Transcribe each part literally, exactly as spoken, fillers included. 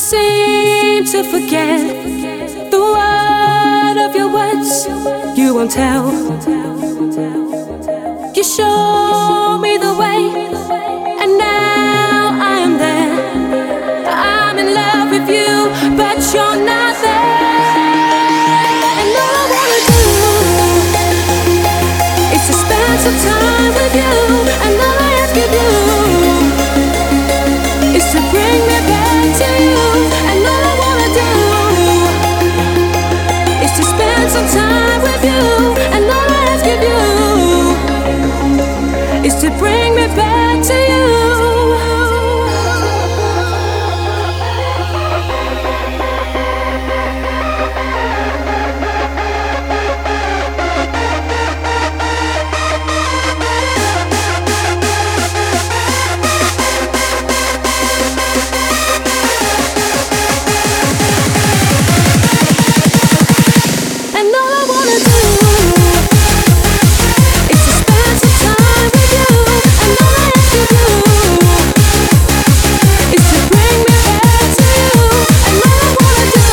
seem to forget the word of your words. You won't tell. You show me the way, and now I am there. I'm in love with you, but you're not there. And all I wanna do is to spend some time with you. And all I ask of you is to bring me back to you. And all I wanna do is to spend some time with you. And all I ask of you is to bring me back to you. And all I wanna do is to spend some time with you. And all I ask of you is to bring me back to you. And all I wanna do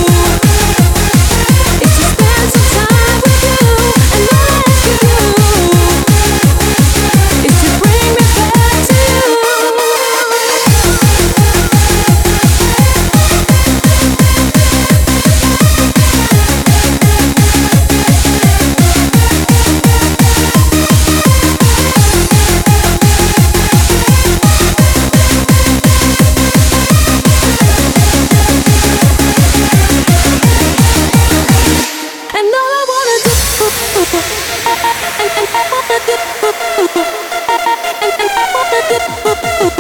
is to spend some time with you. And all I ask of you is to bring me back to you. And all I wanna do, and, and I wanna do, and, and I wanna do.